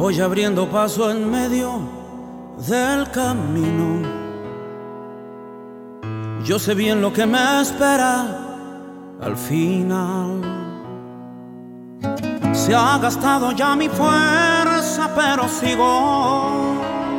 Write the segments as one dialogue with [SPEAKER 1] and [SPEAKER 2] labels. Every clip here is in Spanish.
[SPEAKER 1] Voy abriendo paso en medio del camino. Yo sé bien lo que me espera al final. Se ha gastado ya mi fuerza, pero sigo.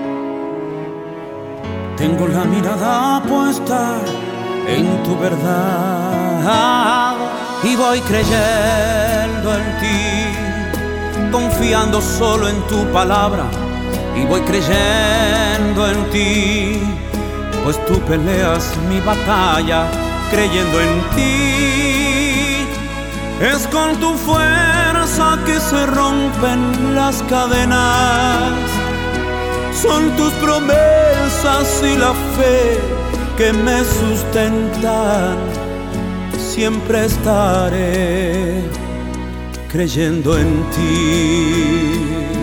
[SPEAKER 1] Tengo la mirada puesta en tu verdad y voy creyendo en ti, confiando solo en tu palabra, y voy creyendo en ti, pues tú peleas mi batalla creyendo en ti. Es con tu fuerza que se rompen las cadenas, son tus promesas y la fe que me sustentan. Siempre estaré creyendo en ti.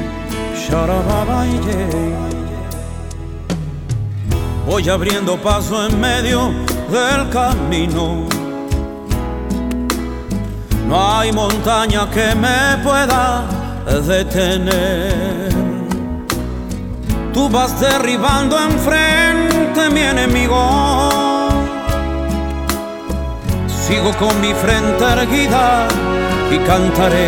[SPEAKER 1] Voy abriendo paso en medio del camino. No hay montaña que me pueda detener. Tú vas derribando enfrente mi enemigo. Sigo con mi frente erguida y cantaré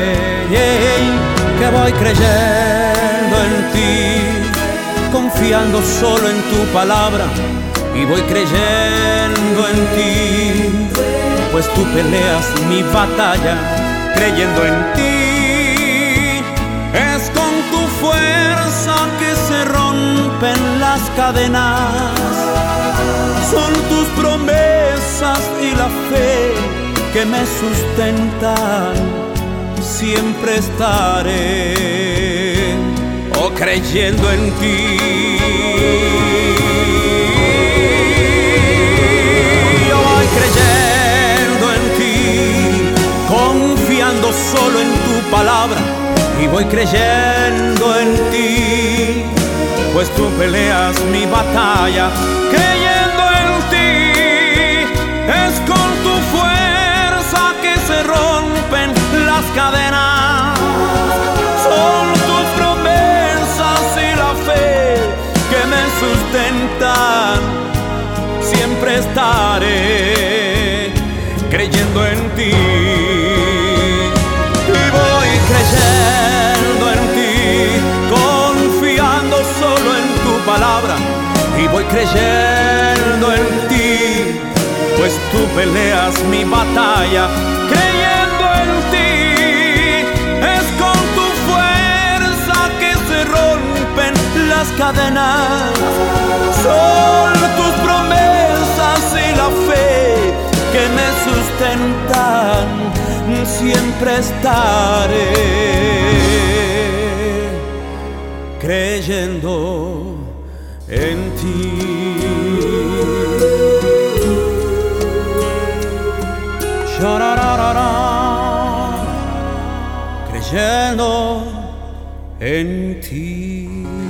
[SPEAKER 1] que voy creyendo en ti, confiando solo en tu palabra, y voy creyendo en ti, pues tú peleas mi batalla creyendo en ti. Es con tu fuerza que se rompen las cadenas, son tus promesas y la fe que me sustentan. Siempre estaré creyendo en ti. Yo voy creyendo en ti, confiando solo en tu palabra, y voy creyendo en ti, pues tú peleas mi batalla creyendo en ti. Es con tu fuerza que se rompen las cadenas, son tus promesas y la fe que me sustentan. Siempre estaré creyendo en ti, y voy creyendo en ti, confiando solo en tu palabra, y voy creyendo en ti, pues tú peleas mi batalla creyendo en ti. Es con tu fuerza que se rompen las cadenas, son tus promesas y la fe que me sustentan. Siempre estaré creyendo en ti. Creyendo en ti.